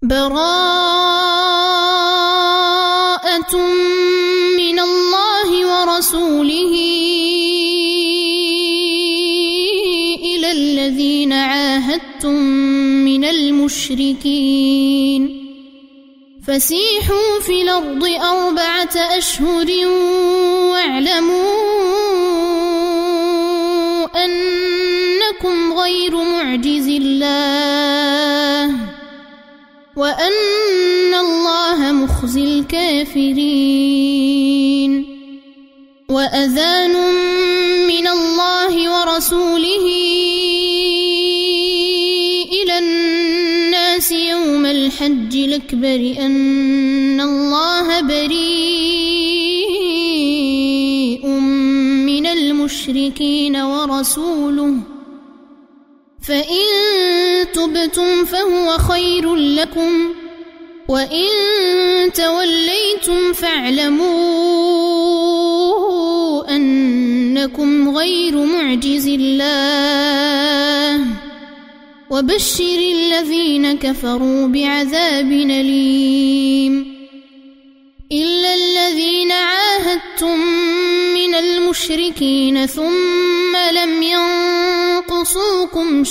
براءة من الله ورسوله إلى الذين عاهدتم من المشركين فسيحوا في الأرض 4 أشهر واعلموا أنكم غير معجز الله وأن الله مخزي الكافرين وأذان من الله ورسوله إلى الناس يوم الحج الأكبر أن الله بريء من المشركين ورسوله فإن تبتم فهو خير لكم وإن توليتم فاعلموا أنكم غير معجز الله وبشر الذين كفروا بعذاب أليم إلا الذين عاهدتم من المشركين ثم لم ينقصوكم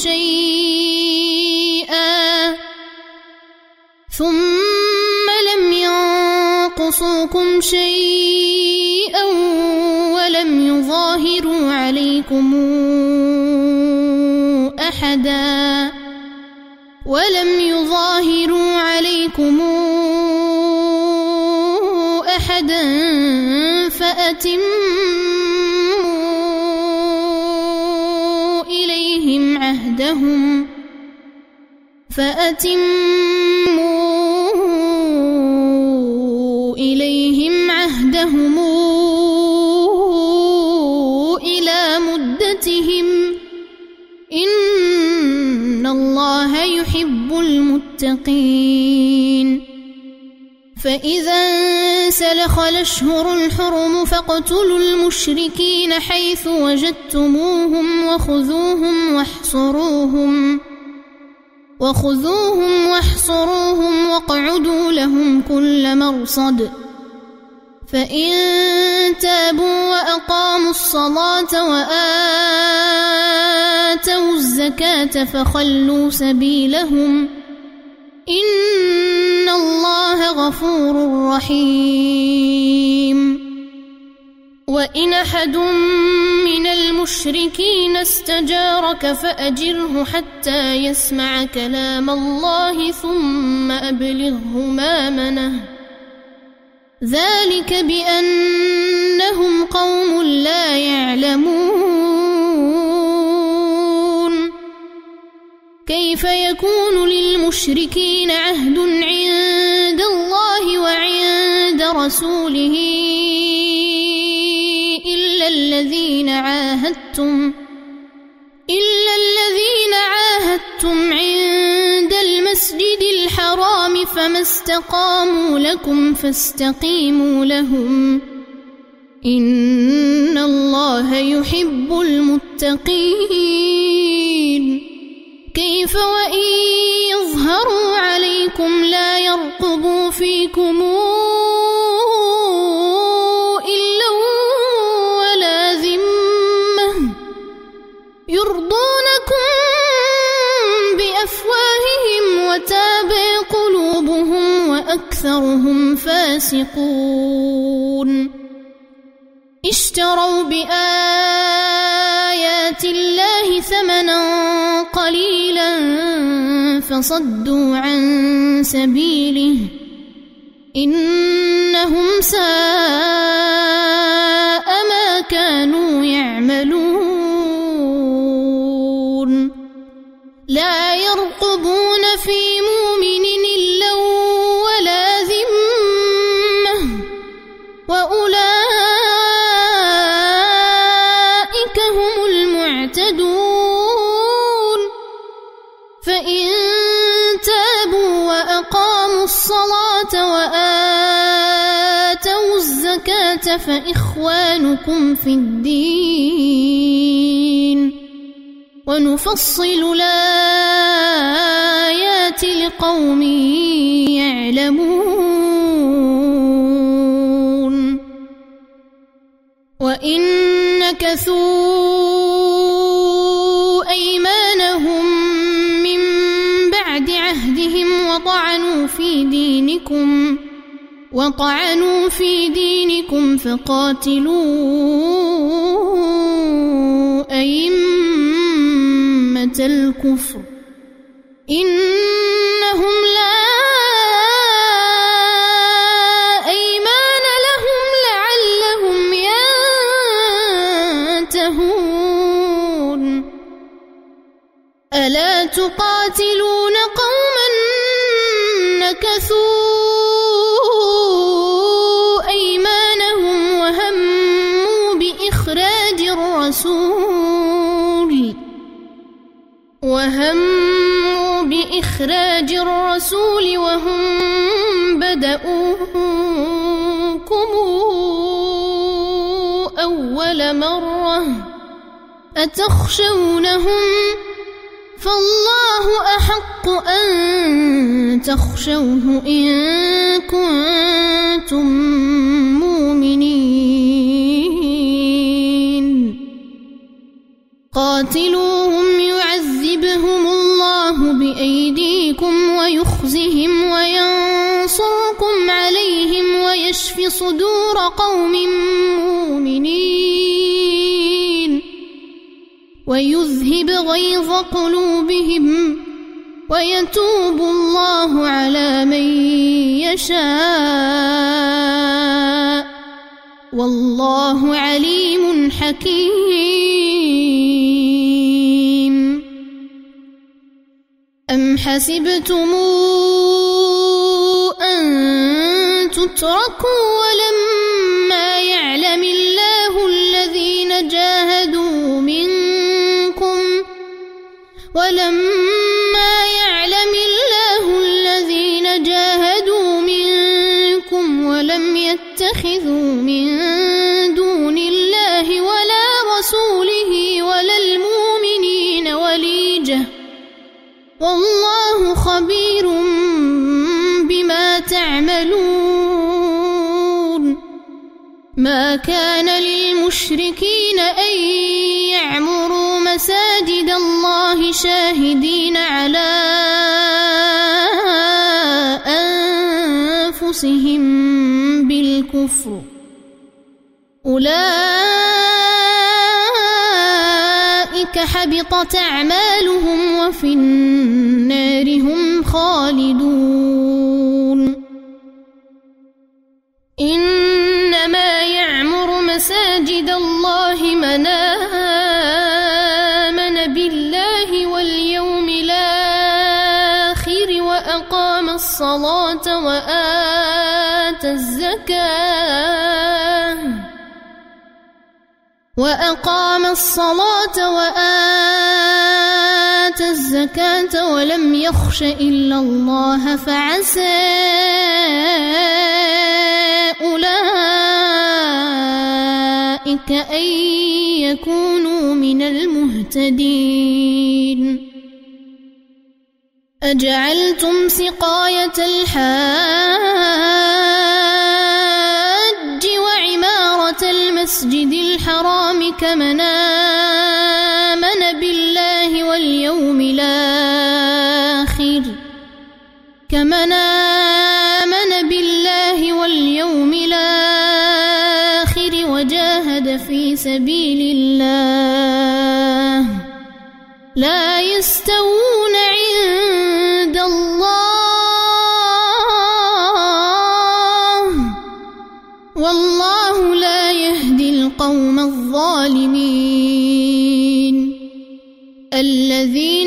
شيئا ولم يظاهروا عليكم أحدا فأتموا إليهم عهدهم إلى مدتهم إن الله يحب المتقين فإذا انسلخ الأشهر الحرم فاقتلوا المشركين حيث وجدتموهم وخذوهم واحصروهم واقعدوا لهم كل مرصد فإن تابوا وأقاموا الصلاة وآتوا الزكاة فخلوا سبيلهم إن الله غفور رحيم وإن أحد من المشركين استجارك فأجره حتى يسمع كلام الله ثم أبلغه مأمنه ذلك بأنهم قوم لا يعلمون كيف يكون للمشركين عهد عند الله وعند رسوله إلا الذين عاهدتم عند المسجد الحرام فما استقاموا لكم فاستقيموا لهم إن الله يحب المتقين كيف وإن يظهروا عليكم لا يرقبوا فيكم إلا ولا ذمة يرضونكم بأفواههم وتابى قلوبهم وأكثرهم فاسقون اشتروا بآيات الله ثمنا قليلا فصدوا عن سبيله إنهم ساء ما كانوا يعملون لا يرقبون في مؤمن إلا ولا ذمة وأولئك هم المعتدون فإن تابوا وأقاموا الصلاة وآتوا الزكاة فإخوانكم في الدين ونفصل الآيات لقوم يعلمون وإن نكثوا أيمانهم من بعد عهدهم وطعنوا في دينكم فقاتلوا أئمة الكفر إنهم لا أيمان لهم لعلهم ينتهون ألا تقاتلون قوما نكثوا أيمانهم وهموا بإخراج الرسول وهم بدؤوكم أول مرة أتخشونهم فالله أحق أن تخشوه إن كنتم مؤمنين قاتلوهم يعذبهم الله بأيديكم ويخزهم وينصركم عليهم ويشف صدور قوم مؤمنين ويذهب غيظ قلوبهم ويتوب الله على من يشاء والله عليم حكيم أم حسبتم أن تتركوا ولما يعلم الله الذين جاهدوا منكم ولم يتخذوا من دون الله ولا رسوله ولا المؤمنين وليجة والله خبير بما تعملون ما كان للمشركين أن يعمروا مساجد الله شاهدين على أنفسهم بالكفر أولئك حبطت أعمالهم وفي النار هم خالدون إنما يعمر مساجد الله من آمن بالله واليوم الآخر وأقام الصلاة وآتى الزكاة ولم يخش إلا الله فعسى أولئك أن يكونوا من المهتدين أجعلتم سقاية الحاج وعمارة المسجد الحرام كمن آمن بالله واليوم الآخر وجاهد في سبيل الله لا يستوون عند الله والله لا يهدي القوم الظالمين الذين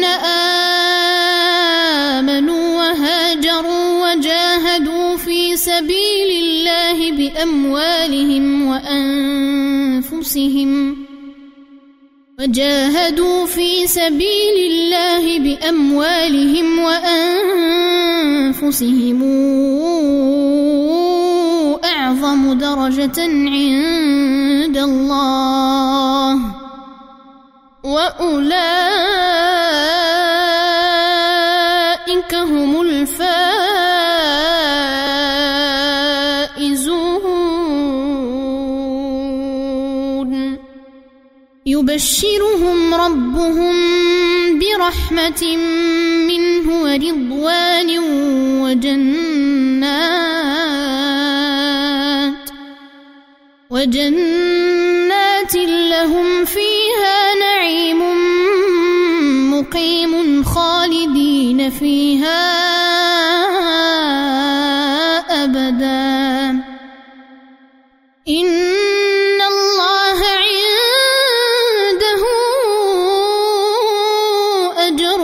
آمنوا وهاجروا وجاهدوا في سبيل الله بأموالهم وأنفسهم أعظم درجة عند الله وأولئك هم الفائزون. يبشرهم ربهم برحمة منه ورضوان وجنات لهم فيها نعيم مقيم خالدين فيها أبدا. إن الله عنده أجر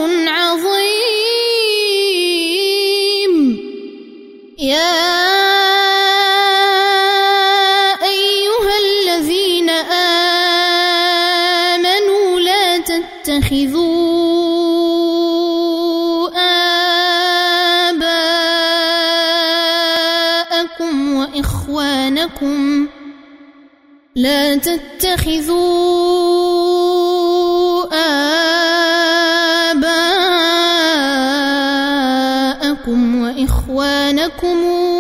عظيم. يا تتخذوا آباءكم وإخوانكم لا تتخذوا آباءكم وإخوانكم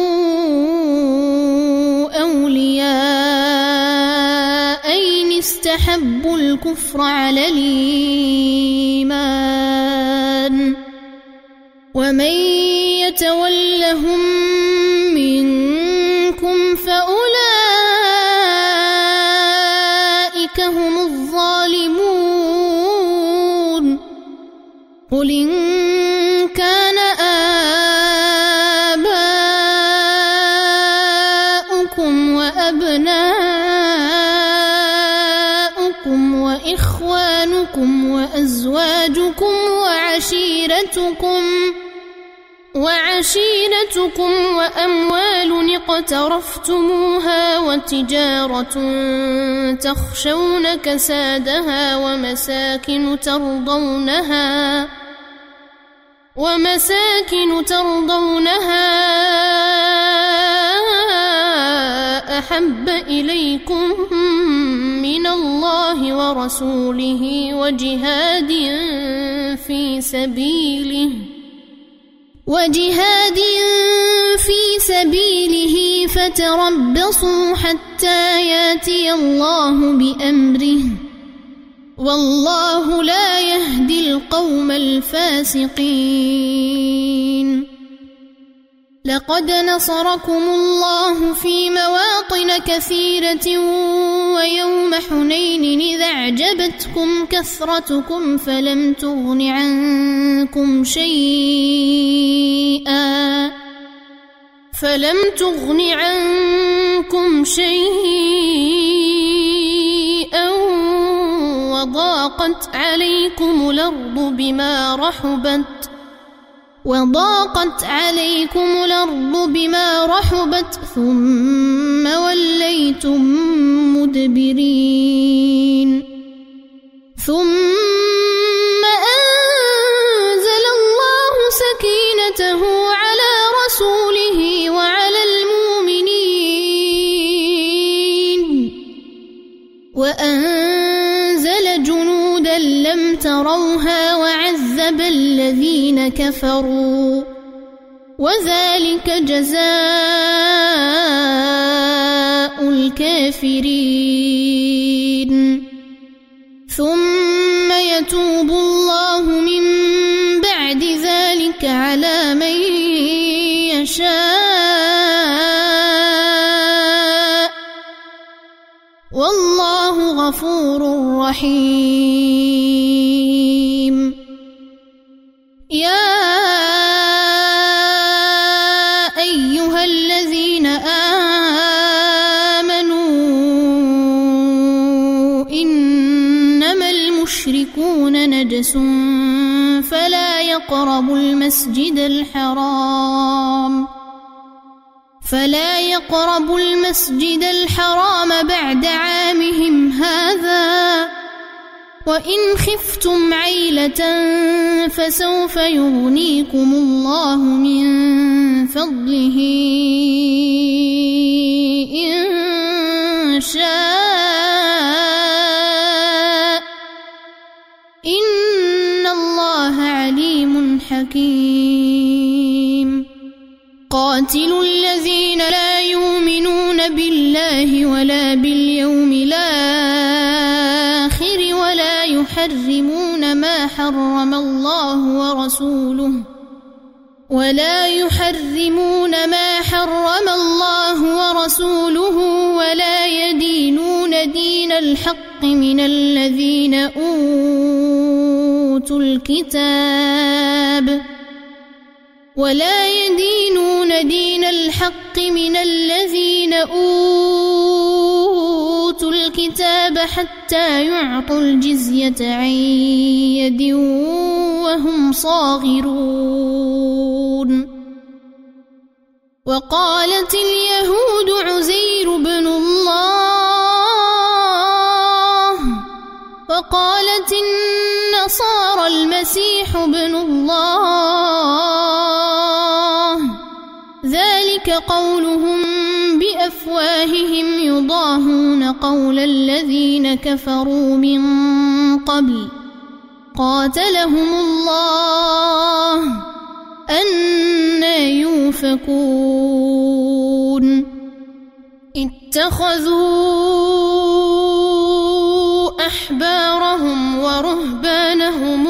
أولياء إن استحبوا الكفر على الإيمان ومن يتولهم منكم فأولئك هم الظالمون. قل إن كان آباؤكم وأبناؤكم وإخوانكم وأزواجكم وعشيرتكم وأموال اقترفتموها وتجارة تخشون كسادها ومساكن ترضونها أحب إليكم من الله ورسوله وجهاد في سبيله فتربصوا حتى ياتي الله بأمره والله لا يهدي القوم الفاسقين. لقد نصركم الله في مواطن كثيرة ويوم حنين إذ أعجبتكم كثرتكم فلم تغن عنكم شيئا وضاقت عليكم الأرض بما رحبت ثم وليتم مدبرين. ثم أنزل الله سكينته على رسوله وعلى المؤمنين وأنزل جنودا لم تروها وعذب الذين كفروا وذلك جزاء الكافرين. ثم يتوب الله من بعد ذلك على من يشاء والله غفور رحيم. يا أيها الذين آمنوا إنما المشركون نجس فلا يقربوا المسجد الحرام بعد عامهم هذا وإن خفتم عيلة فسوف يغنيكم الله من فضله إن شاء حكيم قاتلوا الذين لا يؤمنون بالله ولا باليوم الآخر ولا يحرمون ما حرم الله ورسوله ولا يدينون دين الحق من الذين أوتوا الكتاب حتى يعطوا الجزية عن يد وهم صاغرون وقالت اليهود عزير بن الله وقالت النصارى المسيح بن الله ذلك قولهم بأفواههم يضاهون قول الذين كفروا من قبل قاتلهم الله أنى يؤفكون اتخذوا أحبارهم ورهبانهم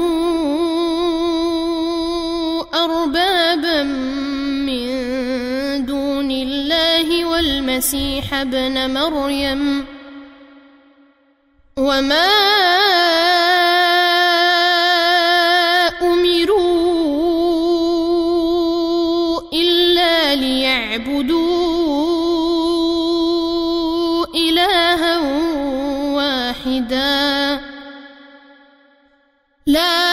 أربابا من دون الله والمسيح ابن مريم وما أمروا إلا ليعبدوا إلها واحدا لا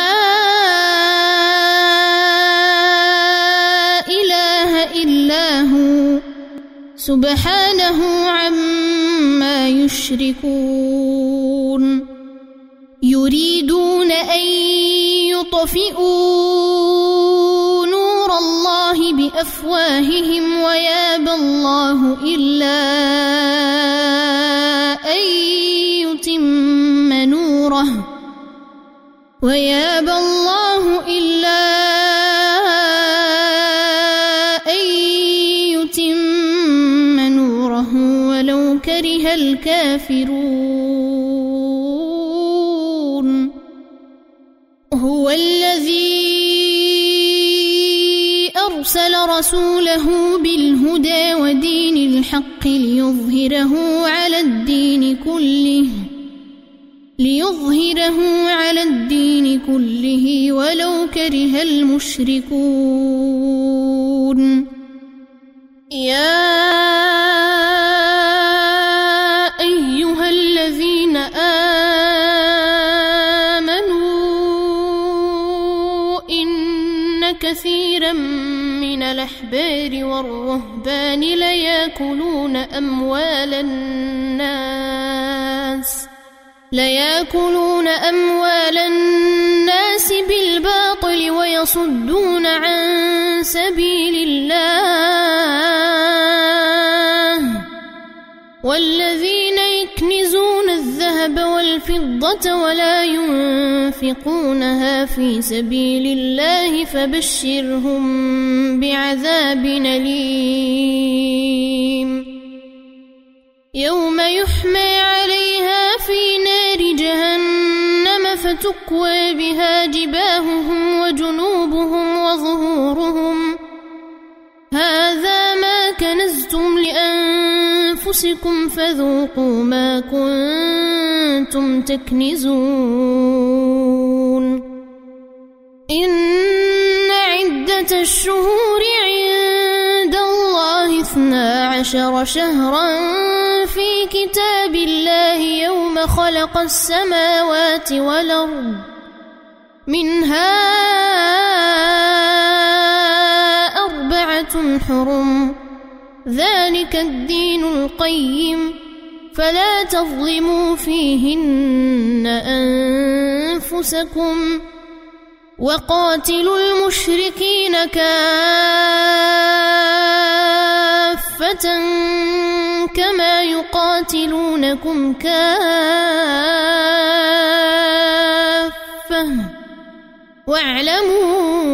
سبحانه عما يشركون يريدون أن يطفئوا نور الله بأفواههم ويابى الله إلا أن يتم نوره ولو كره الكافرون هو الذي أرسل رسوله بالهدى ودين الحق ليظهره على الدين كله ولو كره المشركون يا أيها الذين آمنوا إن كثيرا من الأحبار والرهبان ليأكلون أموال الناس بالباطل ويصدون عن سبيل الله والذين يكنزون الذهب والفضة ولا ينفقونها في سبيل الله فبشرهم بعذاب أليم يوم يحمى عليها في نار جهنم فتكوى بها جباههم وجنوبهم وظهورهم هذا ما كنزتم لأنفسكم فذوقوا ما كنتم تكنزون إن عدة الشهور عند الله 12 شهرا في كتاب الله يوم خلق السماوات والأرض منها 4 حرم ذلك الدين القيم فلا تظلموا فيهن أنفسكم وقاتلوا المشركين كافة كما يقاتلونكم كافة واعلموا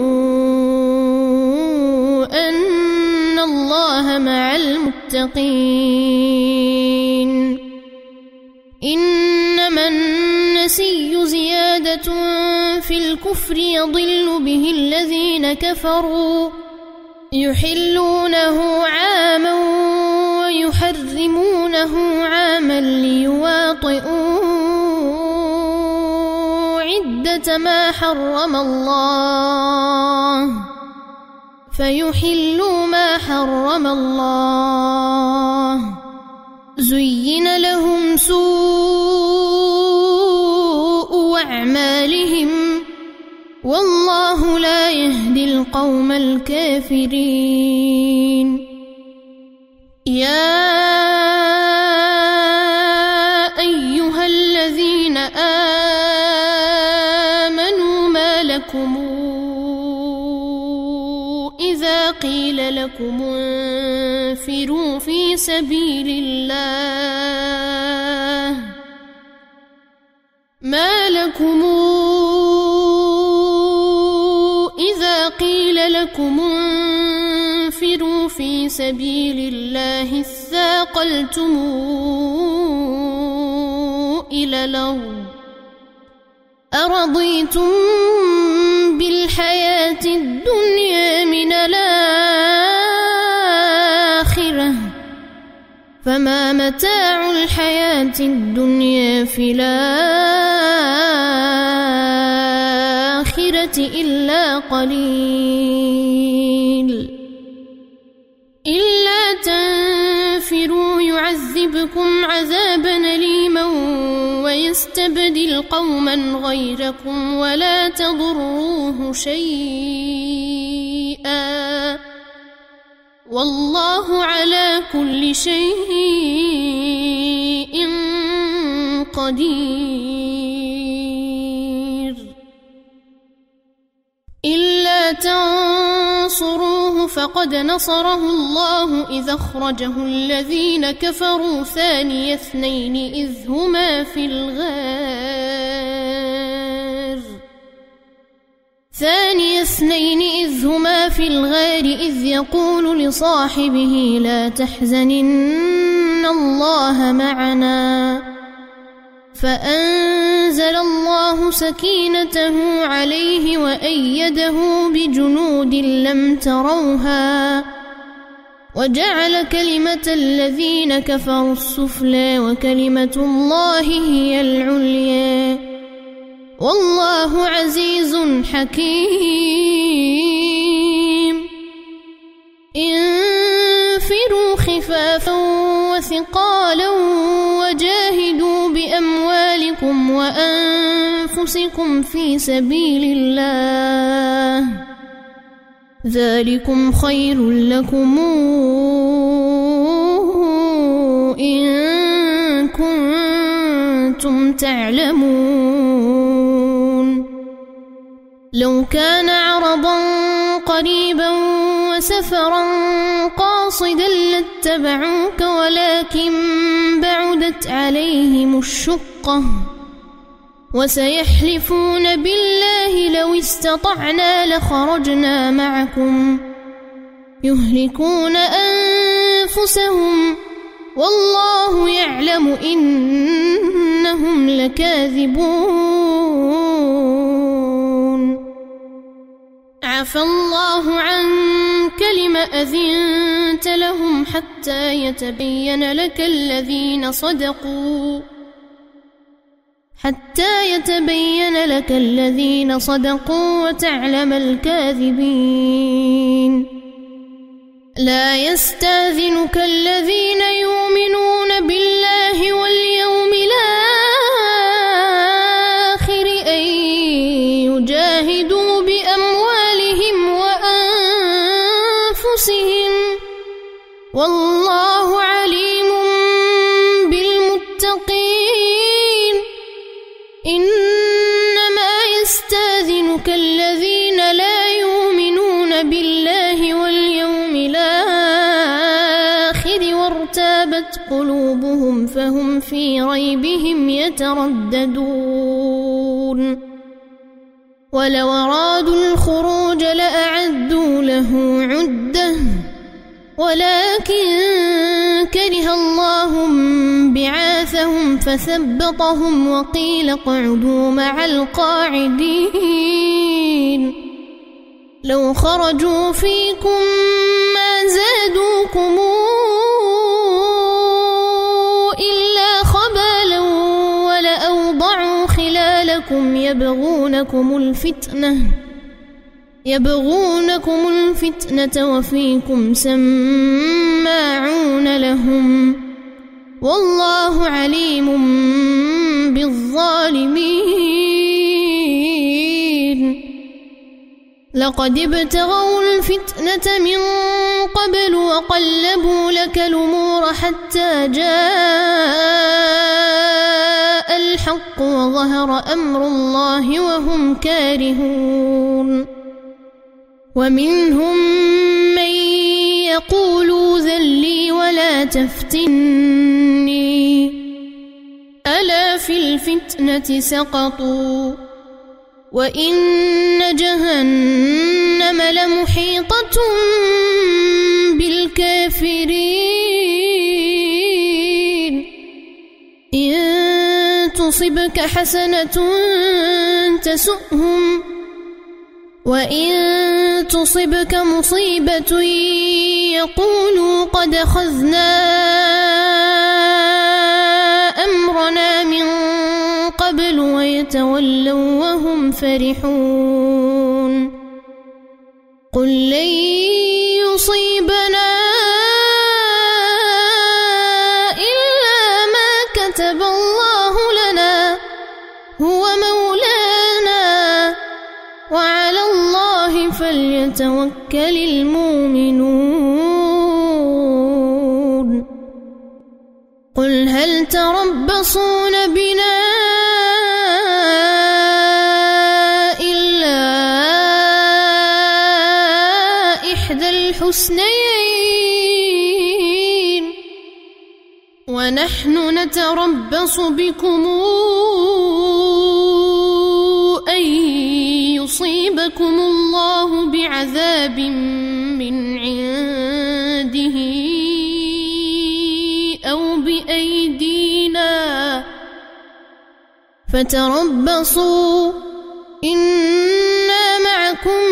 أن الله مع المتقين. إنما النسي زيادة في الكفر يضل به الذين كفروا يحلونه عاما ويحرمونه عاما ليواطئوا عدة ما حرم الله فيحلوا ما حرم الله. زين لهم سوء أعمالهم والله لا يهدي القوم الكافرين. يا أيها الذين آمنوا ما لكم إذا قيل لكم انفروا في سبيل الله ما لكم إذا قيل لكم انفروا في سبيل الله اثاقلتم إلى الأرض أرضيتم بالحياة الدنيا من الآخرة فما متاع الحياة الدنيا في الآخرة إلا قليل. إلا تنفروا يعذبكم عذابا أليما ويستبدل قوما غيركم ولا تضروه شيئا والله على كل شيء قدير. إلا تنصروه فقد نصره الله إذ أخرجه الذين كفروا ثاني اثنين إذ هما في الغار إذ يقول لصاحبه لا تحزن إن الله معنا فأنزل الله سكينته عليه وأيده بجنود لم تروها وجعل كلمة الذين كفروا السفلى وكلمة الله هي العليا والله عزيز حكيم. انفروا خفافا وثقالا وجاهدوا بأموالكم وأنفسكم في سبيل الله ذلكم خير لكم إن كنتم تعلمون. لو كان عرضا قريبا وسفرا قاصدا لاتبعوك ولكن بعدت عليهم الشقة وسيحلفون بالله لو استطعنا لخرجنا معكم يهلكون أنفسهم والله يعلم إنهم لكاذبون. عفى الله عنك لم أذنت لهم حتى يتبين لك الذين صدقوا وتعلم الكاذبين. لا يستأذنك الذين يؤمنون بالله واليوم الآخر أن يجاهدوا بأموالهم وأنفسهم والله عليم بالمتقين. إنما يستأذنك الذين لا يؤمنون بالله واليوم الآخر وارتابت قلوبهم فهم في ريبهم يترددون. ولو أرادوا الخروج لأعدوا له الخروج لأعدوا له عدة ولكن كره الله بعاثهم فثبطهم وقيل اقعدوا مع القاعدين لو خرجوا فيكم ما زادوكم إلا خبالا ولأوضعوا خلالكم يبغونكم الفتنة وفيكم سماعون لهم والله عليم بالظالمين لقد ابتغوا الفتنة من قبل وقلبوا لك الأمور حتى جاء الحق وظهر أمر الله وهم كارهون ومنهم من يقول ذلي ولا تفتني ألا في الفتنة سقطوا وإن جهنم لمحيطة بالكافرين إن تصبك حسنة تسؤهم وإن تصبك مصيبة يقولوا قد أخذنا أمرنا من قبل ويتولوا وهم فرحون قل لن يصيبنا إلا ما كتب الله لنا هو مولانا وعلى الله فليتوكل المؤمنون قل هل تربصون بنا إلا إحدى الحسنيين ونحن نتربص بكم أن يصيبكم الله بعذاب من عنده أو بأيدينا فتربصوا إنا معكم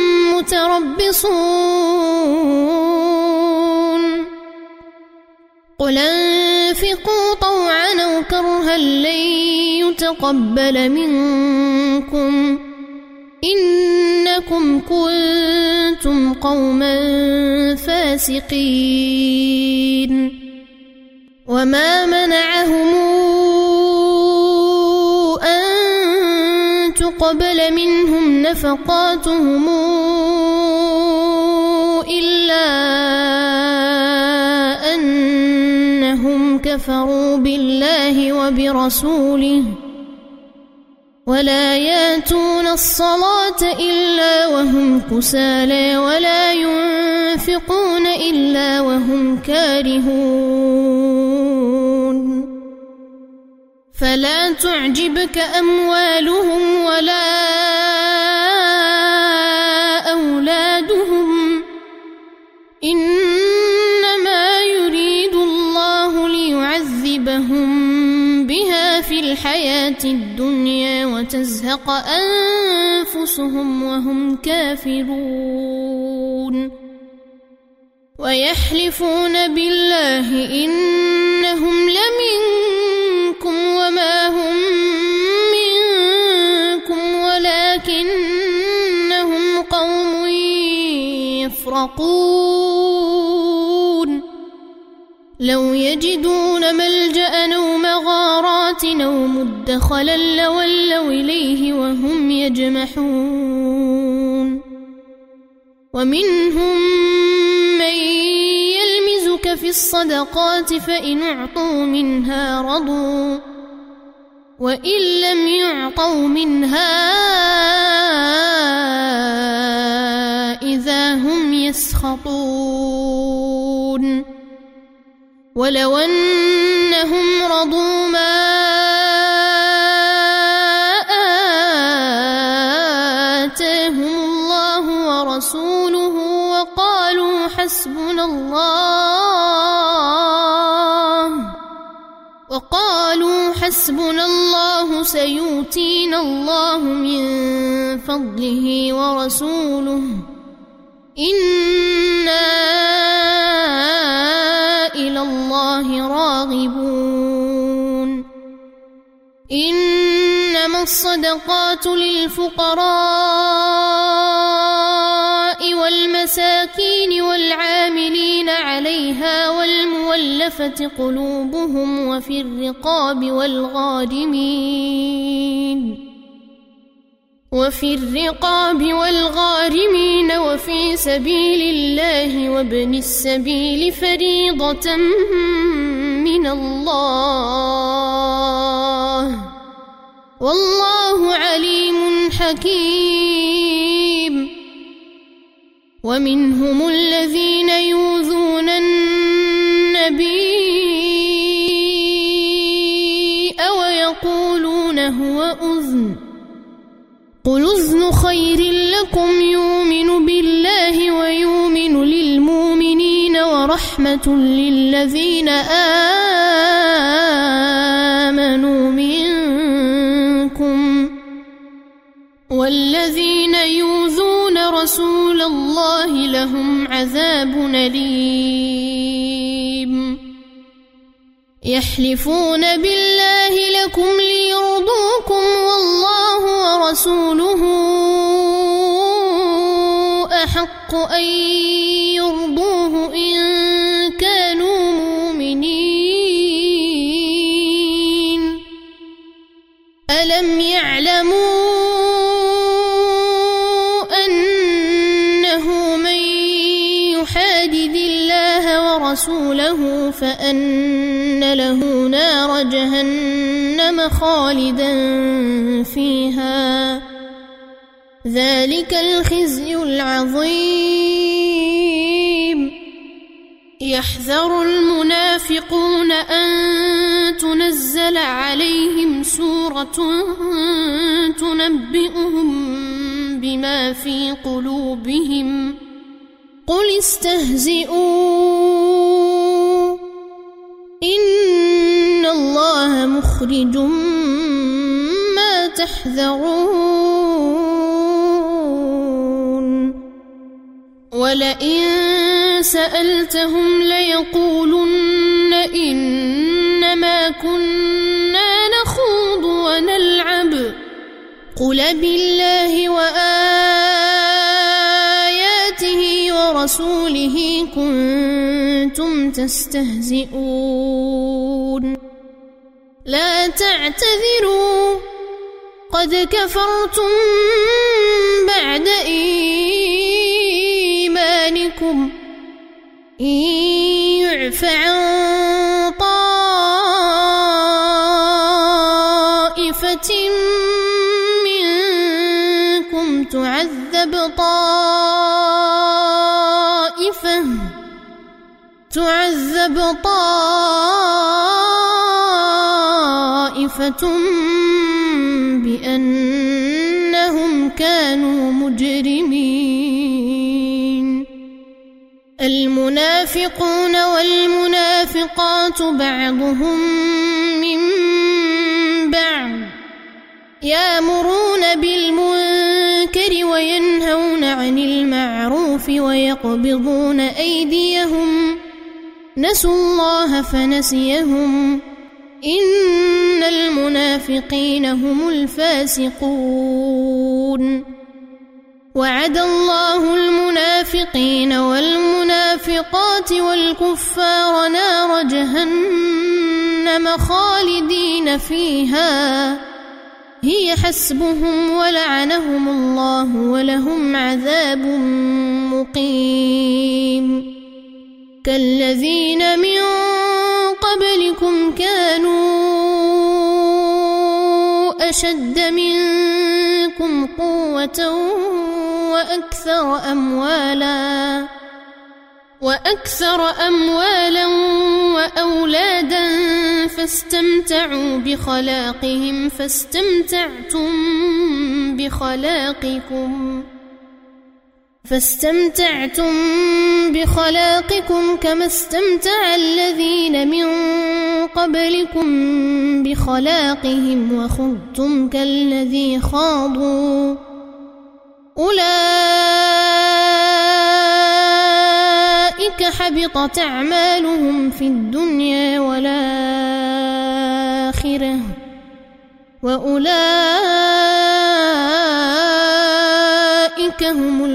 متربصون قل انفقوا طوعا أو كرها لن يتقبل منكم إنكم كنتم قوما فاسقين وما منعهم أن تقبل منهم نفقاتهم إلا أنهم كفروا بالله وبرسوله ولا ياتون الصلاة إلا وهم كسالى ولا ينفقون إلا وهم كارهون فلا تعجبك أموالهم ولا أولادهم إنما يريد الله ليعذبهم بها في الحياة الدنيا وتزهق أنفسهم وهم كافرون ويحلفون بالله إنهم لمنكم وما هم منكم ولكنهم قوم يفرقون لو يجدون ملجأ أو مغارات أو مدخلا لولوا إليه وهم يجمحون ومنهم من يلمزك في الصدقات فإن أعطوا منها رضوا وإن لم يعطوا منها إذا هم يسخطون ولو أنهم رضوا ما حسبنا الله سيؤتينا الله من فضله ورسوله إنا إلى الله راغبون إنما الصدقات للفقراء والمساكين والعاملين عليها والمولفة قلوبهم وفي الرقاب والغارمين وفي سبيل الله وابن السبيل فريضة من الله والله عليم حكيم. ومنهم الذين يؤذون النبي ويقولون هو أذن قل أذن خير لكم يؤمن بالله ويؤمن للمؤمنين ورحمة للذين آمنوا منكم والذين يؤذون رسول الله لهم عذاب أليم. يحلفون بالله لكم ليرضوكم والله ورسوله أحق أن يرضوه إن كانوا مؤمنين. ألم يعلموا أنه من يحادد الله ورسوله فأن له نار جهنم خالدا فيها ذلك الخزي العظيم. يحذر المنافقون أن تنزل عليهم سورة تنبئهم بما في قلوبهم قل استهزئوا إن الله مخرج ما تحذرون. ولئن سألتهم ليقولن إنما كنا نخوض ونلعب قل بالله وآياته ورسوله كنتم تستهزئون لا تعتذروا قد كفرتم بعد إيمانكم إن يعف عن طائفة منكم تعذب طائفة بأنهم كانوا مجرمين. المنافقون والمنافقات بعضهم من بعض يأمرون بالمنكر وينهون عن المعروف ويقبضون أيديهم نسوا الله فنسيهم إن المنافقين هم الفاسقون. وعد الله المنافقين والمنافقات والكفار نار جهنم خالدين فيها هي حسبهم ولعنهم الله ولهم عذاب مقيم. كالذين من قبلكم كانوا أشد منكم قوة وأكثر أموالا وأولادا فاستمتعوا بخلاقهم فاستمتعتم خلاقكم كما استمتع الذين من قبلكم بخلاقهم وخضتم كالذي خاضوا أولئك حبطت أعمالهم في الدنيا والآخرة وأولئك هم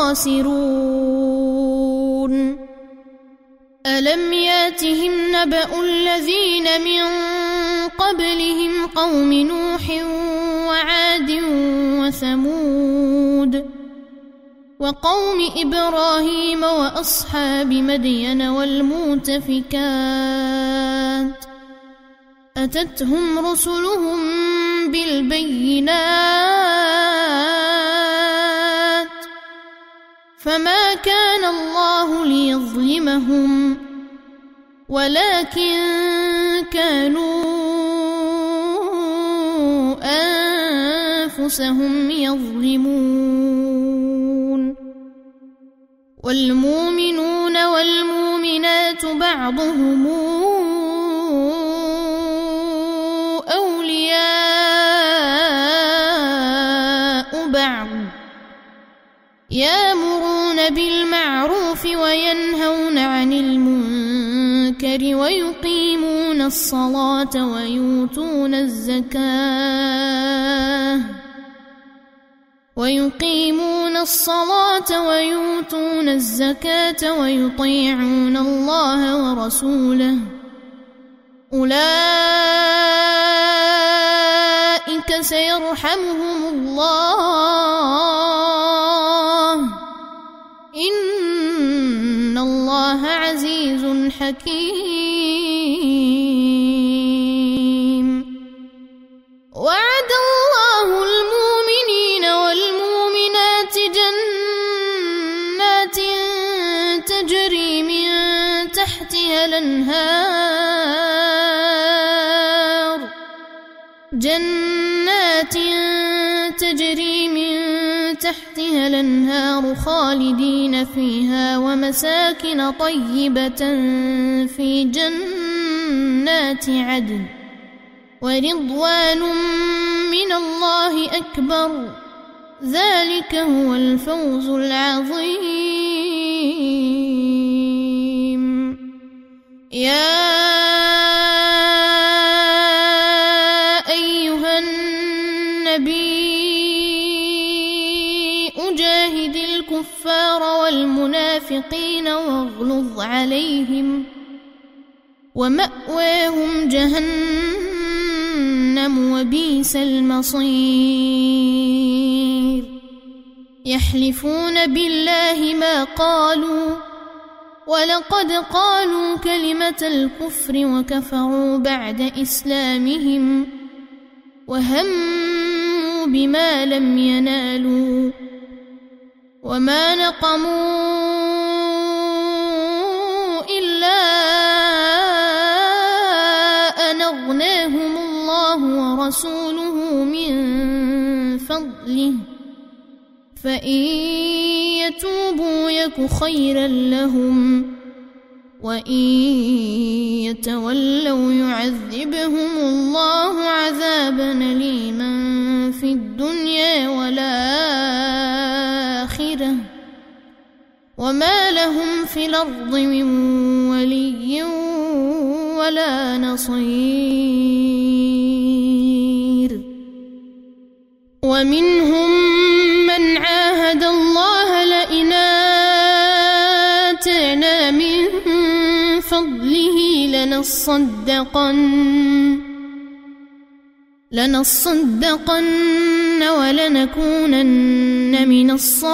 الخاسرون. ألم ياتهم نبأ الذين من قبلهم قوم نوح وعاد وثمود وقوم إبراهيم وأصحاب مدين والمؤتفكات أتتهم رسلهم بالبينات فما كان الله ليظلمهم ولكن كانوا أنفسهم يظلمون. والمؤمنون والمؤمنات بعضهم أولياء بعض يأمرون بالمعروف وينهون عن المنكر ويقيمون الصلاة ويؤتون الزكاة ويطيعون الله ورسوله أولئك سيرحمهم الله إن الله عزيز حكيم. وعد الله المؤمنين والمؤمنات جنات تجري من تحتها الأنهار خالدين فيها ومساكن طيبة في جنات عدن ورضوان من الله أكبر ذلك هو الفوز العظيم. يا أيها النبي أجاهد الكفار والمنافقين واغلظ عليهم ومأواهم جهنم وبئس المصير. يحلفون بالله ما قالوا ولقد قالوا كلمة الكفر وكفروا بعد إسلامهم وهموا بما لم ينالوا وما نقموا إلا أن أغناهم الله ورسوله من فضله فإن يتوبوا يك خيرا لهم وإن يتولوا يعذبهم الله عذابا أليما في الدنيا والآخرة وما لهم في الأرض من ولي ولا نصير. ومنهم من عاهد الله لئن آتانا من فضله لنصدقن ولنكونن من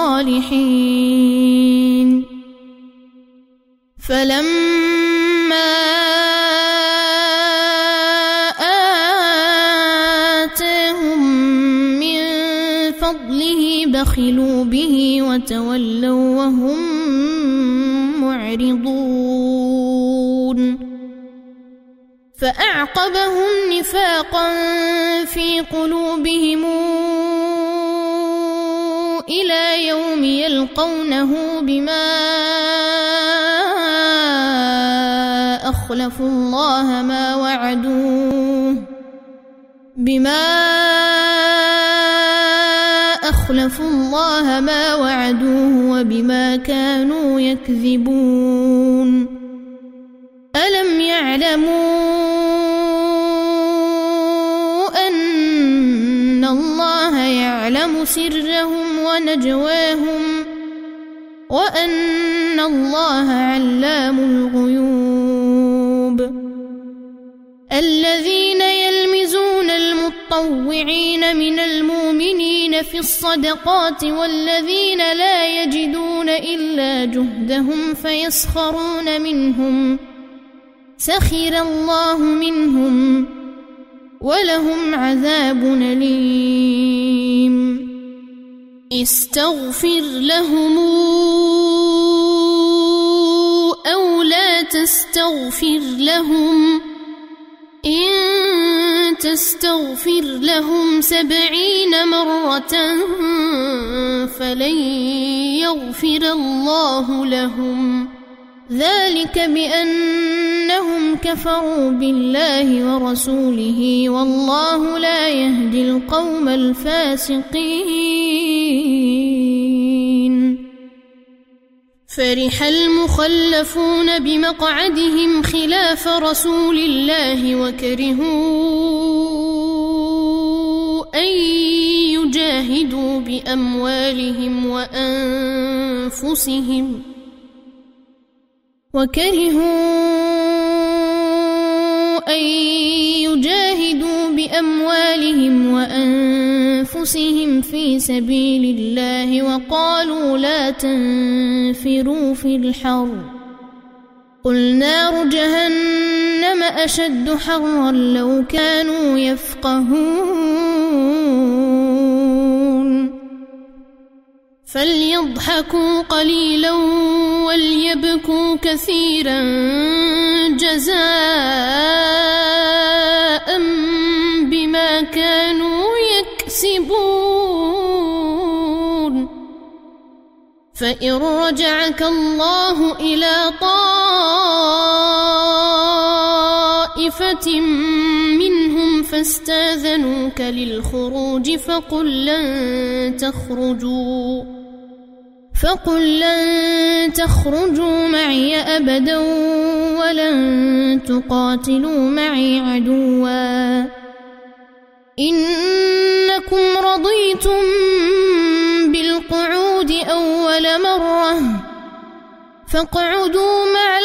الصالحين. فلما آتاهم من فضله بخلوا به وتولوا وهم معرضون. فأعقبهم نفاقا في قلوبهم إلى يوم يلقونه بما أخلفوا الله ما وعدوه وبما كانوا يكذبون ألم يعلموا أن الله يعلم سرهم ونجواهم وأن الله علام الغيوب الذين يلمزون المطوعين من المؤمنين في الصدقات والذين لا يجدون إلا جهدهم فيسخرون منهم سخر الله منهم ولهم عذاب أليم استغفر لهم أو لا تستغفر لهم إن تستغفر لهم 70 مرة فلن يغفر الله لهم ذلك بأنهم كفروا بالله ورسوله والله لا يهدي القوم الفاسقين فرح المخلفون بمقعدهم خلاف رسول الله وكرهوا أن يجاهدوا بأموالهم وأنفسهم في سبيل الله وقالوا لا تنفروا في الحر قل نار جهنم أشد حرا لو كانوا يفقهون فليضحكوا قليلا وليبكوا كثيرا جزاء بما كانوا يكسبون فإن رجعك الله إلى طائفة منهم فاستاذنوك للخروج فقل لن تخرجوا معي أبدا ولن تقاتلوا معي عدوا إنكم رضيتم بالقعود أول مرة فاقعدوا مع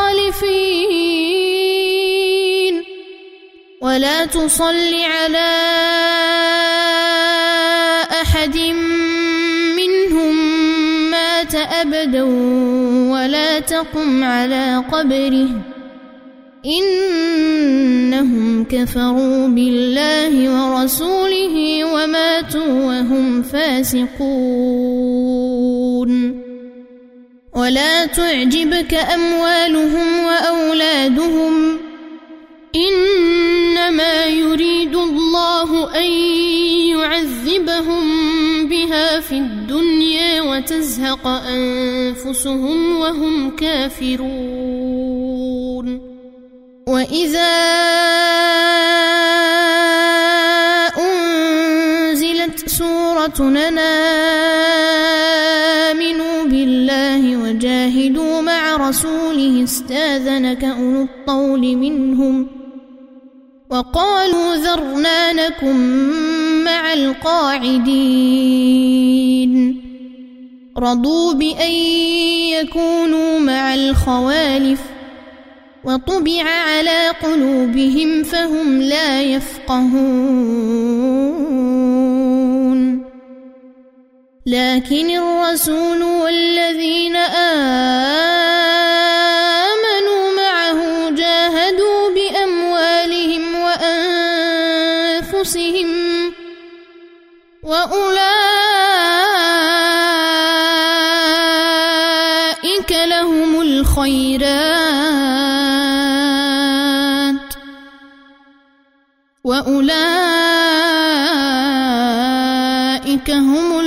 الخالفين ولا تصل على أحد أبدا ولا تقم على قبره إنهم كفروا بالله ورسوله وماتوا وهم فاسقون ولا تعجبك أموالهم وأولادهم إنما يريد الله أن يعذبهم بها في الدنيا وتزهق أنفسهم وهم كافرون وإذا أنزلت سورة آمنوا بالله وجاهدوا مع رسوله استاذنك أولو الطول منهم وقالوا ذرنا نكن مع القاعدين رضوا بأن يكونوا مع الخوالف وطبع على قلوبهم فهم لا يفقهون لكن الرسول والذين آمنوا معه جاهدوا بأموالهم وأنفسهم وأولئك لهم الخيرات وأولئك هم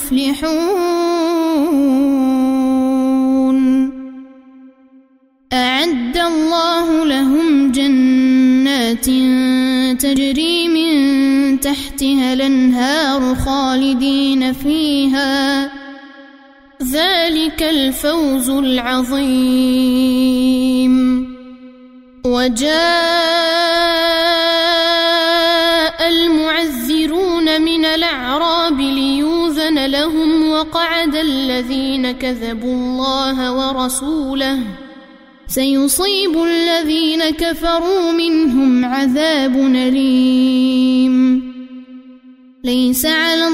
المفلحون أعد الله لهم جنات تجري من تحتها الأنهار خالدين فيها، ذلك الفوز العظيم. وجاء المعذرون من الأعراب ليؤذن لهم، وقعد الذين كذبوا الله ورسوله، سيصيب الذين كفروا منهم عذاب أليم. ليس على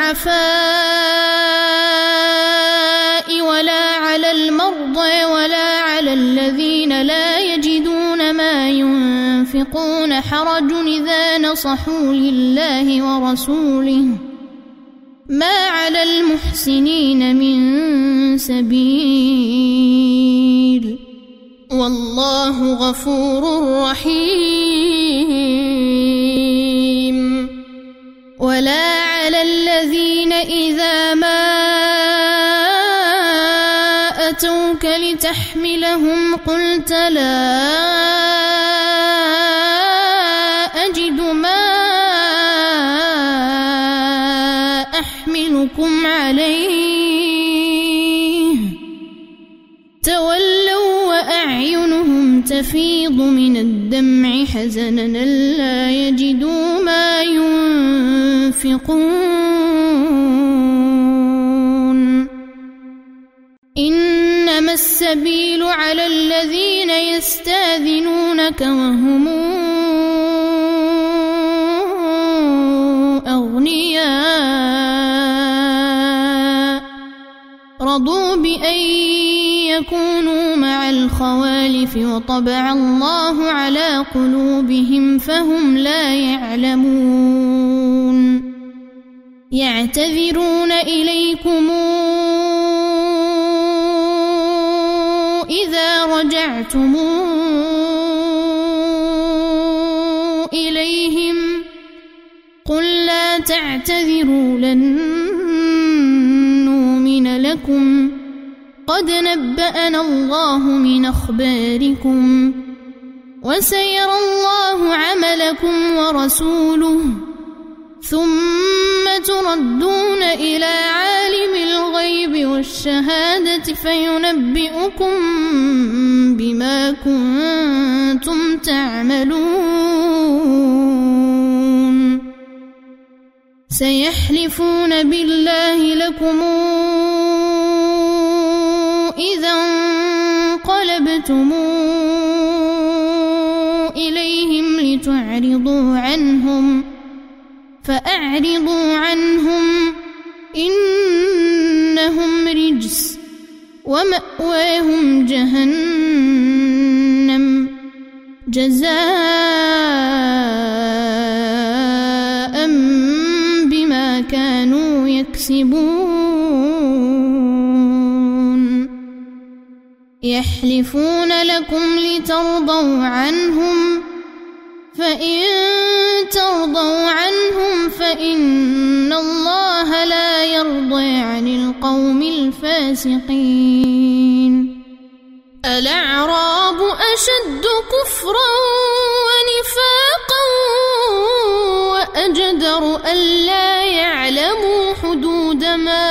الضعفاء ولا على المرضى ولا على الذين لا يجدون ما ينفقون حرج إذا نصحوا لله ورسوله، ما على المحسنين من سبيل، والله غفور رحيم. ولا على الذين إذا ما أتوك لتحملهم قلت لا أجد ما أحملكم عليه، تولوا وأعينهم تفيض من الدمع حزنا ألا يجدوا ما ينفقون. إنما السبيل على الذين يستاذنونك وهم أغنياء رضوا بأن يكونوا مع الخوالف، وطبع الله على قلوبهم فهم لا يعلمون. يعتذرون إليكم إذا رجعتم إليهم، قل لا تعتذروا لن نؤمن لكم قد نبأنا الله من أخباركم، وسيرى الله عملكم ورسوله، ثم تردون إلى عالم الغيب والشهادة فينبئكم بما كنتم تعملون. سيحلفون بالله لكم إذا انقلبتم إليهم لتعرضوا عنهم، فأعرضوا عنهم إنهم رجس ومأواهم جهنم جزاء بما كانوا يكسبون. يحلفون لكم لترضوا عنهم، فإن ترضوا عنهم فإن الله لا يرضى عن القوم الفاسقين. الأعراب أشد كفرا ونفاقا وأجدر ألا يعلموا حدود ما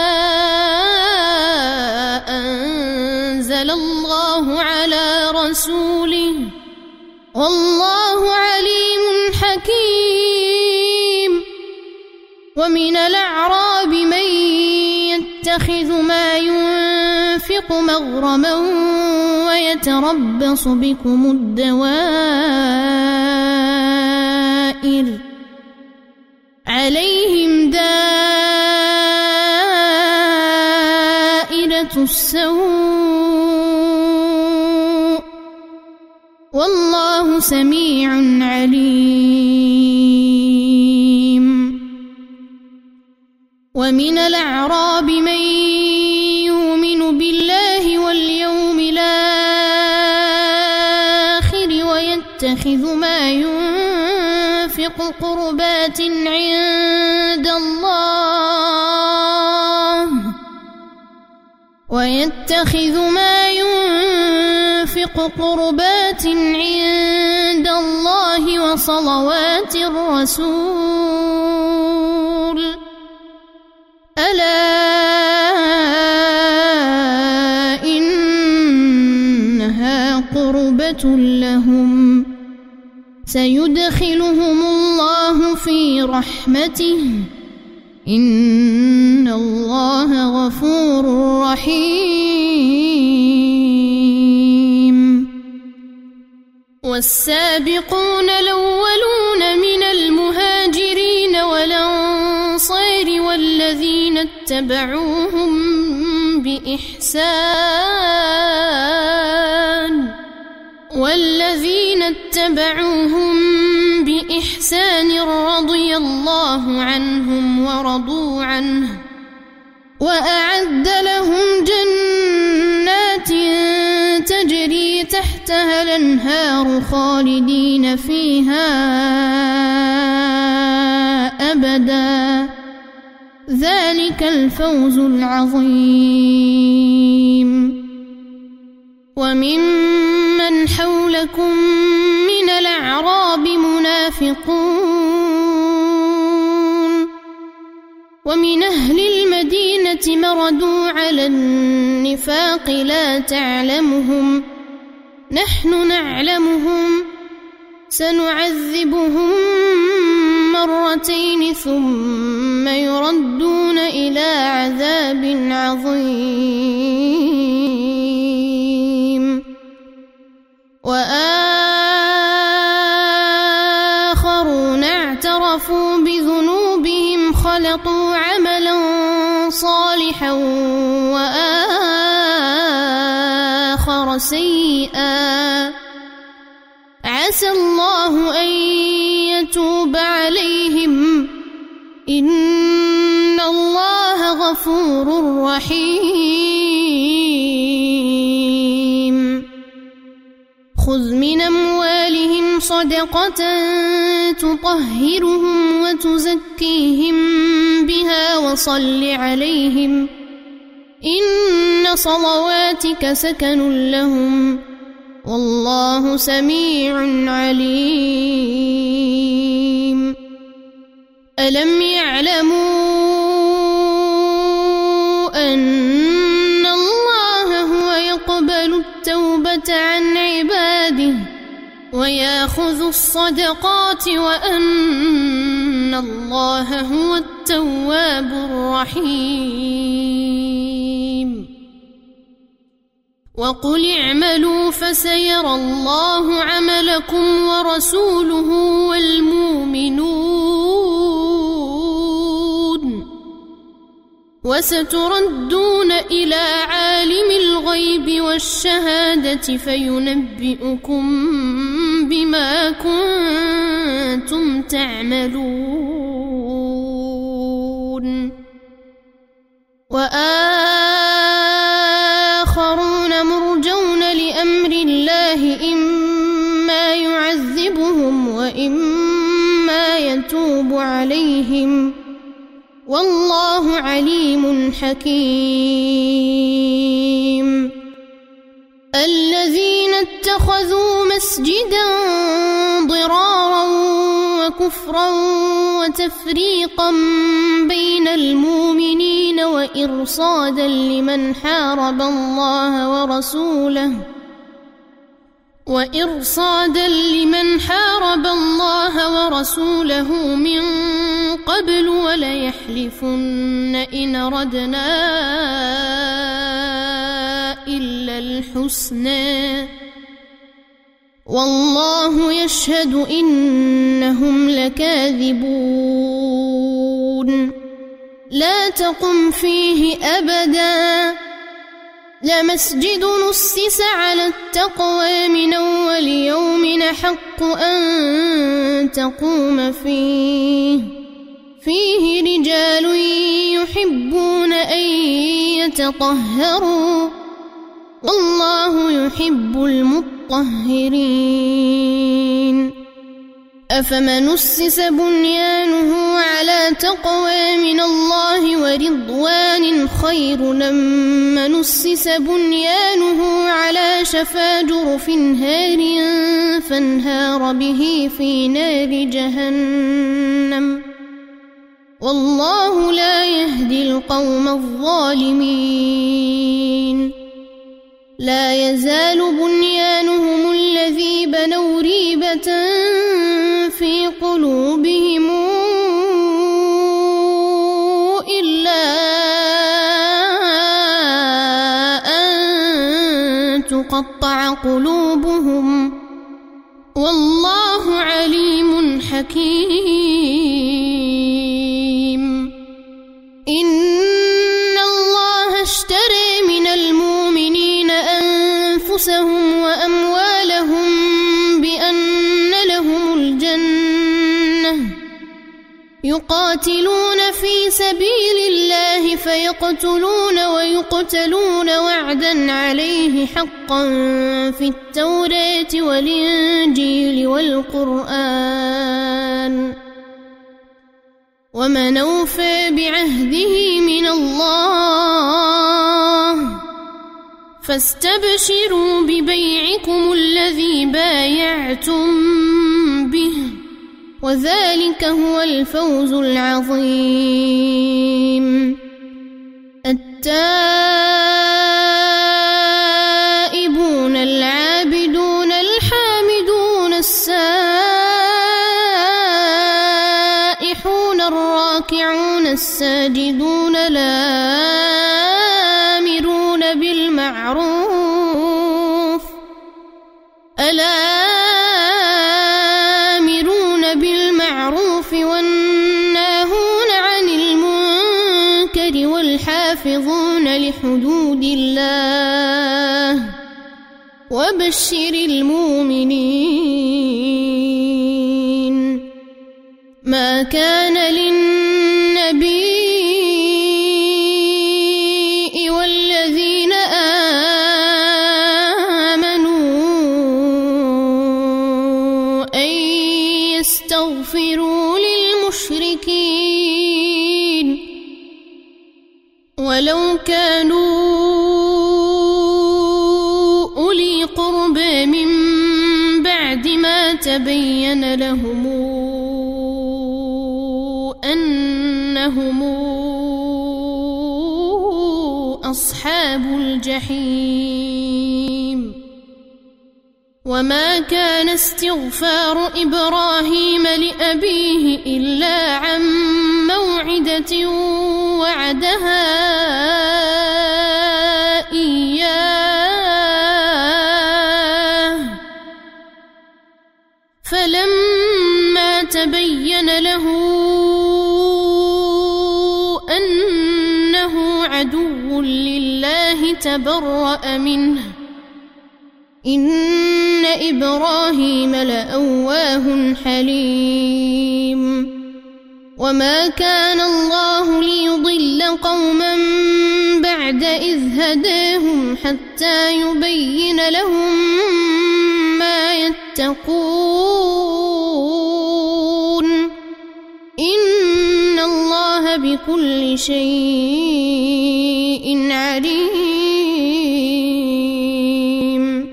أنزل الله على رسوله، والله عليم حكيم. ومن الأعراب من يتخذ ما ينفق مغرما ويتربص بكم الدوائر، عليهم دائرة السوء، والله سميع عليم. ومن الأعراب من يؤمن بالله واليوم الآخر ويتخذ ما ينفق قربات عند الله، أصدق قربات عند الله وصلوات الرسول ألا إنها قربة لهم سيدخلهم الله في رحمته إن الله غفور رحيم والسابقون الأولون من المهاجرين والأنصار والذين اتبعوهم بإحسان رضي الله عنهم ورضوا عنه وأعد لهم جنات تجري تحتها الأنهار خالدين فيها أبدا ذلك الفوز العظيم وممن حولكم من الأعراب منافقون ومن أهل المدينة مردوا على النفاق لا تعلمهم نحن نعلمهم سنعذبهم مرتين ثم يردون إلى عذاب عظيم وآخرون اعترفوا بذنوبهم خلطوا عملا صالحا وآخر سيئا عسى الله أن يتوب عليهم إن الله غفور رحيم خذ من أموالهم صدقة تطهرهم وتزكيهم بها وصل عليهم إن صلواتك سكن لهم والله سميع عليم ألم يعلموا أن الله هو يقبل التوبة عن عباده ويأخذ الصدقات وأن الله هو التواب الرحيم وقل اعملوا فسيرى الله عملكم ورسوله والمؤمنون وستردون إلى عالم الغيب والشهادة فينبئكم بما كنتم تعملون وآخرون مرجون لأمر الله إما يعذبهم وإما يتوب عليهم والله عليم حكيم الذين اتخذوا مسجدا ضرارا وكفرا وتفريقا بين المؤمنين وإرصادا لمن حارب الله ورسوله من قبل وليحلفن إن أردنا إلا الحسنى والله يشهد إنهم لكاذبون لا تقم فيه أبدا لمسجد نسس على التقوى من أول يوم حق أن تقوم فيه رجال يحبون أن يتطهروا والله يحب المطهرين أفمن أسس بنيانه على تقوى من الله ورضوان خير أم من أسس بنيانه على شفا جرف هار فانهار به في نار جهنم والله لا يهدي القوم الظالمين لا يزال بنيانهم الذي بنوا ريبة في قلوبهم إلا أن تقطع قلوبهم والله عليم حكيم إن الله اشترى من المؤمنين أنفسهم وأموالهم بأن لهم الجنة يقاتلون في سبيل الله فيقتلون ويقتلون وعدا عليه حقا في التوراة والإنجيل والقرآن ومن أوفى بعهده من الله فاستبشروا ببيعكم الذي بايعتم به وذلك هو الفوز العظيم التائبون العابدون الحامدون السائحون الراكعون الساجدون الآمرون بالمعروف والناهون عن المنكر والحافظون لحدود الله وبشر المؤمنين ما كان للنبي والذين آمنوا أن يستغفروا للمشركين ولو كانوا أولي قربى من بعد ما تبين لهم أنهم أصحاب الجحيم وما كان استغفار إبراهيم لأبيه إلا عن موعدة وعدها إياه فلما تبين له أنه عدو لله تبرأ منه إن إبراهيم لأواه حليم وما كان الله ليضل قوما بعد إذ هداهم حتى يبين لهم ما يتقون إن الله بكل شيء عليم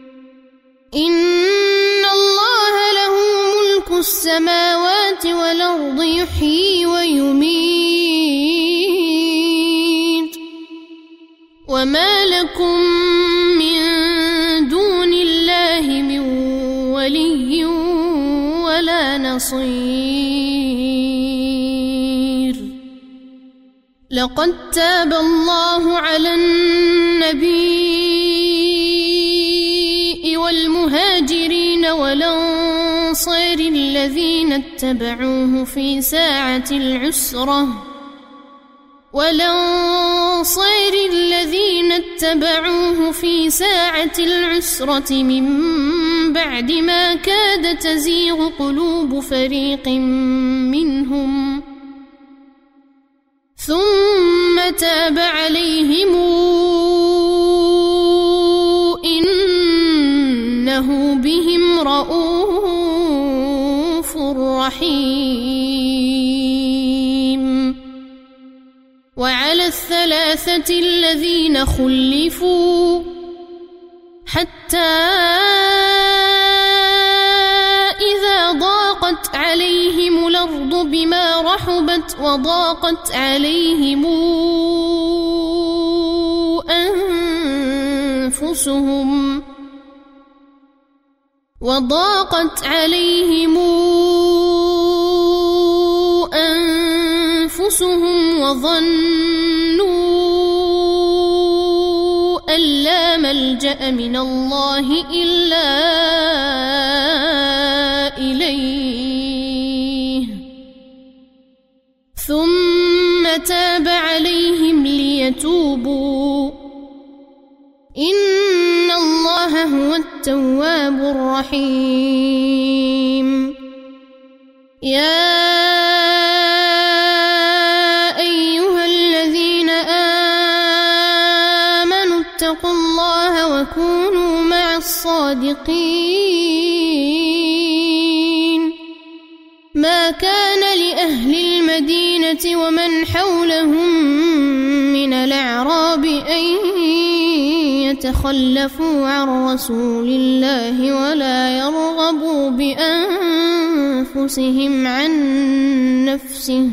إن الله له ملك السماوات والأرض يحيي ويميت وما لكم من دون الله من ولي ولا نصير لقد تاب الله على النبي والمهاجرين والأنصار الذين اتبعوه في ساعة العسرة من بعد ما كاد تزيغ قلوب فريق منهم ثم تاب عليهم إنه بهم رءوف رحيم. وعلى الثلاثة الذين خلفوا حتى إذا ضاقت عليهم الأرض بما رحبت وضاقت عليهم أنفسهم وظنوا أن لا ملجأ من الله إلا إليه ثم تاب عليهم ليتوبوا إن الله هو التواب الرحيم. يا أيها الذين آمنوا اتقوا الله وكونوا مع الصادقين. ما كان لأهل المدينة ومن حولهم من الأعراب أن يتخلفوا عن رسول الله ولا يرغبوا بأنفسهم عن نفسه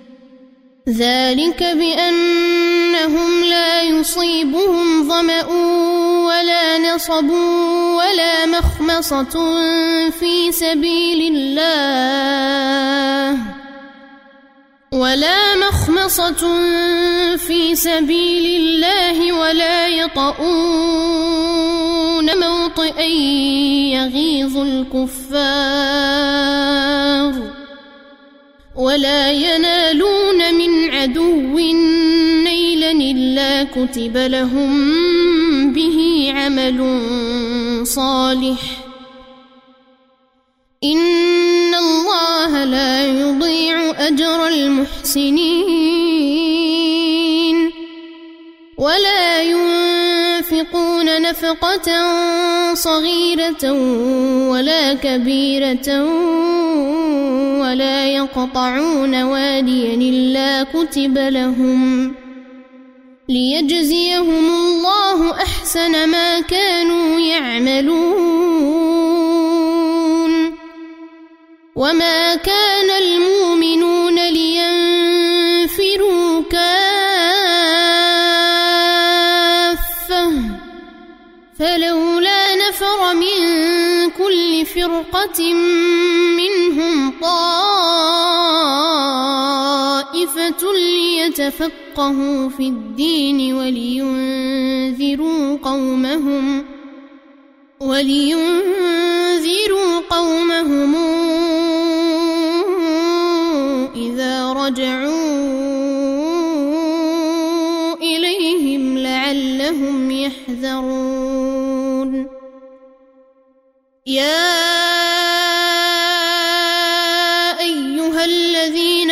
ذلك بأنهم لا يصيبهم ظمأ ولا نصب ولا مخمصة في سبيل الله ولا يطؤون موطئا يغيظ الكفار ولا ينالون من عدو نيلا إلا كتب لهم به عمل صالح إن الله لا يضيع أجر المحسنين. ولا ينفقون نفقة صغيرة ولا كبيرة ولا يقطعون واديا إلا كتب لهم ليجزيهم الله أحسن ما كانوا يعملون. وما كان المؤمنون لينفروا كافة فلولا نفر من كل فرقة منهم طائفة ليتفقهوا في الدين ولينذروا قومهم إذا رجعوا إليهم لعلهم يحذرون. يا أيها الذين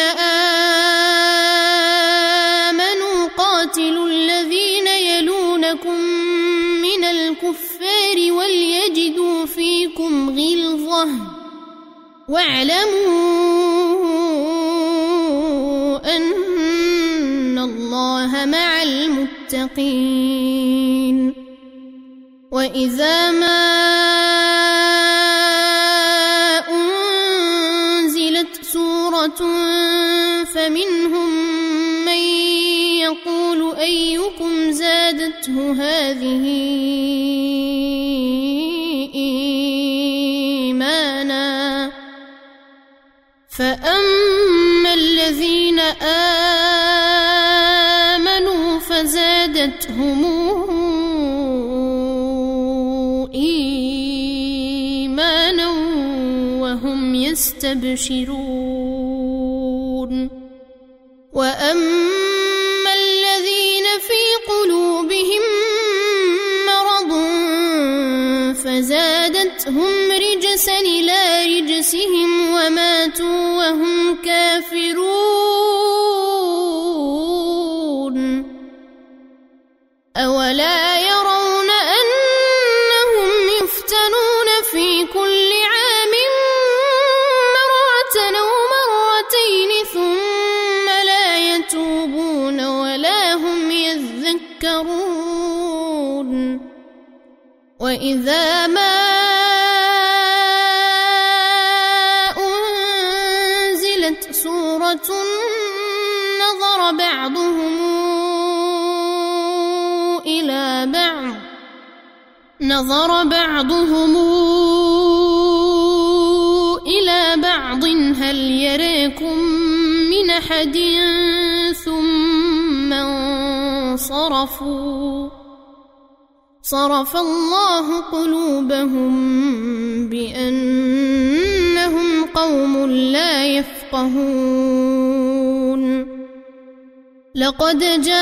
آمنوا قاتلوا الذين يلونكم من الكفار وليجدوا فيكم غلظة واعلموا أن الله مع المتقين. وإذا ما أنزلت سورة فمنهم من يقول أيكم زادته هذه إيمانا فأما الذين آمنوا فزادتهم إيمانا وهم يستبشرون. وأما الذين في قلوبهم مرض فزادتهم رجسا إلى رجسهم وماتوا وهم كافرون. أولا يرون أنهم يفتنون في كل عام مرة يتفكرون وإذا ما أنزلت سورة نظر بعضهم إلى بعض هل يراكم من أحد ثم انصرفوا صرف الله قلوبهم بأنهم قوم لا يفقهون لقد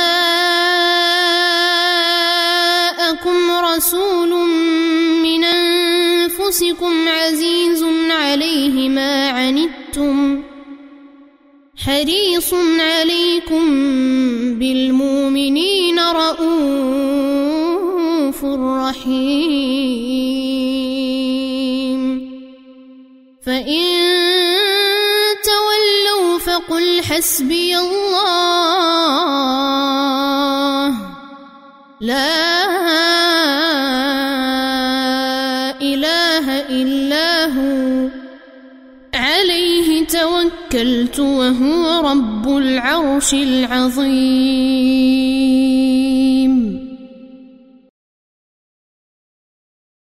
جاءكم رسول من أنفسكم عزيز عليه ما عنتم حريص عليكم بالمؤمنين رؤوف رحيم فإن تولوا فقل حسبي الله لا إله إلا هو عليه توكلت وهو رب العرش العظيم.